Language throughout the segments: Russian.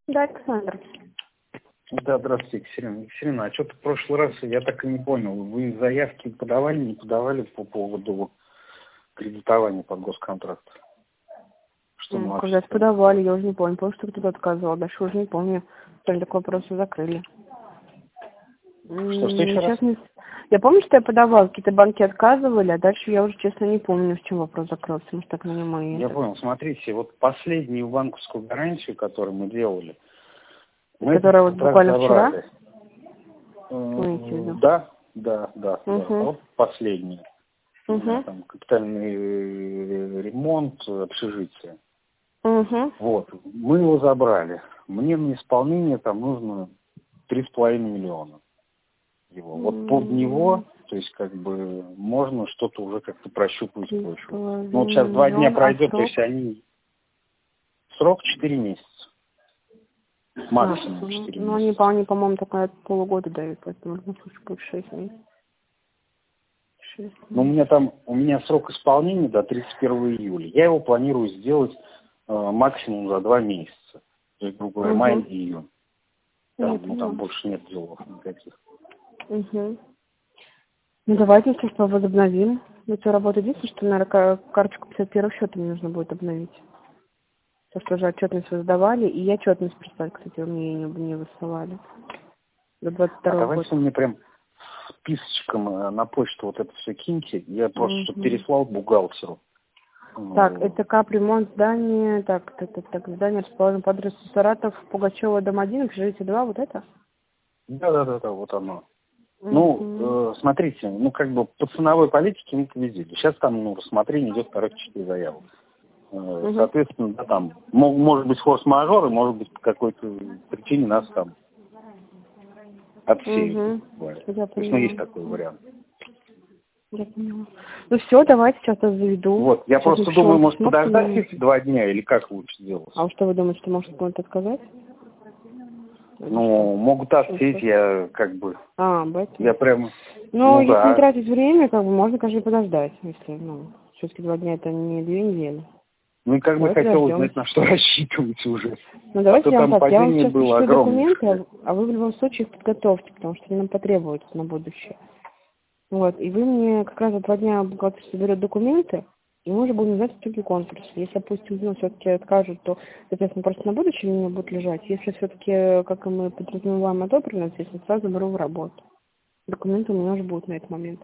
Да, Александр. Да, здравствуйте, Екатерина. Екатерина, а что-то в прошлый раз я так и не понял. Вы заявки подавали, не подавали по поводу кредитования под госконтракт? Когда-то подавали, я уже не помню. Помню, что кто-то отказывал. Дальше уже не помню. Только такой вопрос закрыли. Что еще раз? Я помню, что я подавала, какие-то банки отказывали, а дальше я уже, честно, не помню, в чем вопрос закрылся. Может, так нанимаю. Я понял. Смотрите, вот последнюю банковскую гарантию, которую мы делали, которая вот буквально забрали. Вчера? Да. Вот последняя. Там капитальный ремонт общежития. Вот. Мы его забрали. Мне на исполнение там нужно 3,5 миллиона. Вот под него, то есть как бы можно что-то уже как-то прощупывать почву. Ну вот сейчас 2 дня пройдет, то есть они... Срок 4 месяца. Максимум 4 месяца. Ну они, по-моему, только полугода дают, поэтому в любом случае будет 6 месяцев. Ну, у меня срок исполнения до 31 июля. Я его планирую сделать максимум за 2 месяца. То есть, грубо говоря, май и июнь. Там больше нет делов никаких. Ну, давайте, если что, возобновим. Это работа единственное, что, наверное, карточку 51 счета мне нужно будет обновить. То, что уже отчетность вы сдавали, и отчетность прислали, кстати, вы мне не высылали. До 22 года. Давайте мне прям списочком на почту вот это все киньте. Я просто переслал бухгалтеру. Так, это капремонт здание. Так, здание расположено по адресу Саратов, Пугачева, дом 1, общежитие 2, вот это? Да, вот оно. Ну, смотрите, как бы по ценовой политике мы победили. Сейчас там, рассмотрение идет практически заявок. Соответственно, да, там может быть форс-мажор, и может быть по какой-то причине нас там отсеют. То есть, есть такой вариант. Я поняла. Ну все, давайте сейчас я заведу. Вот, я сейчас просто думаю, может подождать эти 2 дня, или как лучше делать? А что вы думаете, что может кому-то отказать? Могут отсеять, я как бы... Я прям... если не тратить время, как бы можно, конечно, подождать, если, все-таки 2 дня это не 2 недели. И как бы хотел узнать, на что рассчитываете уже. Давайте я вам так, я вам сейчас пришлю документы, а вы в любом случае их подготовьте, потому что они нам потребуются на будущее. Вот, и вы мне как раз за 2 дня бухгалтер соберет документы, и мы уже будем знать итоги конкурса. Если, допустим, все-таки откажут, то, соответственно, просто на будущее у меня будет лежать. Если все-таки, как и мы подразумеваем, одобрено, естественно, сразу беру в работу. Документы у меня уже будут на этот момент.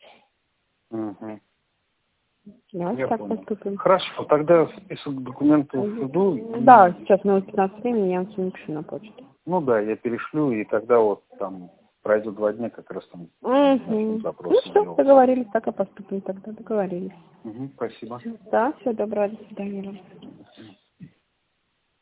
Давайте так поступим. Хорошо, тогда список документов жду. Да, сейчас минут 15 времени, я вам все напишу на почту. Я перешлю, и тогда вот там пройдет 2 дня, как раз там начнем запрос. Все, договорились, так и поступим тогда, договорились. Спасибо. Да, все, доброго, до свидания.